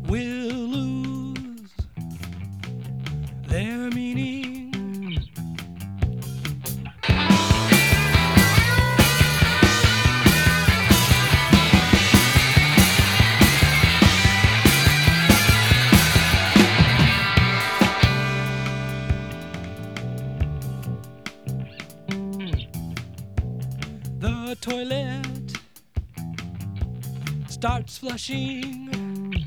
will lose their meaning. The toilet starts flushing